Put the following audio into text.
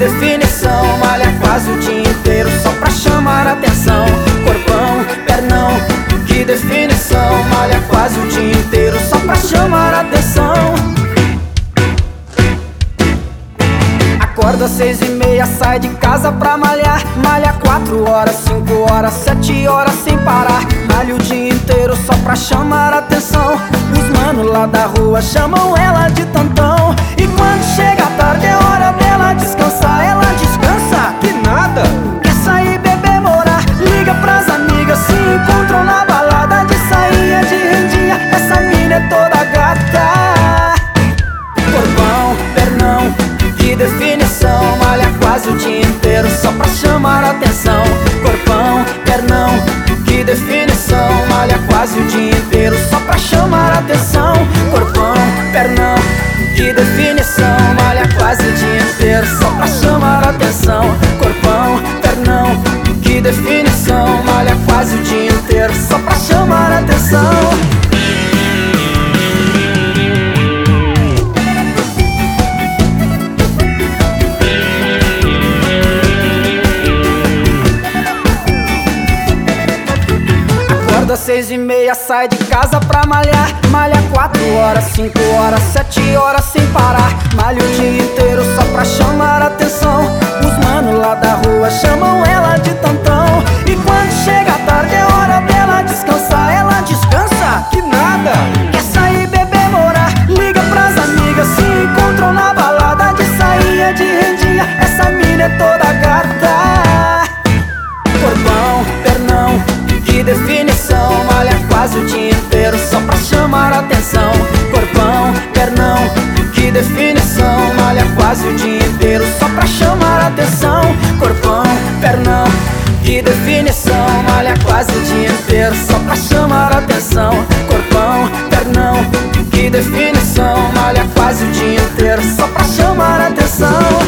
definição, malha quase o dia inteiro só pra chamar atenção. Corpão, pernão, que definição, malha quase o dia inteiro só pra chamar atenção. Acorda às 6h30, sai de casa pra malhar. Malha 4 horas, 5 horas, 7 horas sem parar. Malha o dia inteiro só pra chamar atenção. Os manos lá da rua chamam ela de tantão. E quando chega a tarde é hora dela descansar. Ela descansa? Que nada! Quer sair, beber, morar, liga pras amigas, se encontram na balada. De sainha, de rendinha, essa mina é toda gata. Corpão, pernão, que definição, malha quase o dia inteiro só pra chamar atenção. Corpão, pernão, que definição, malha quase o dia inteiro só pra chamar atenção. Corpão, pernão, que definição, malha quase o dia inteiro só pra chamar atenção. Corpão, pernão, que definição, malha quase o dia inteiro só pra chamar atenção. Às 6h30, sai de casa pra malhar. Malha 4 horas, 5 horas, 7 horas sem parar. Malha o dia inteiro só pra chamar atenção. Os manos lá da rua chamam ela de tantão. E quando chega a tarde é hora dela descansar. Ela descansa? Que nada! Quer sair, beber, morar, liga pras amigas, se encontram na balada. De sainha, de rendinha, essa mina é toda gata. Corpão, pernão, que definição, malha quase o dia inteiro só pra chamar atenção. Corpão, pernão, que definição, malha quase o dia inteiro só pra chamar atenção. Corpão, pernão, que definição, malha quase o dia inteiro só pra chamar atenção. Corpão, pernão, que definição, malha quase o dia inteiro só pra chamar atenção.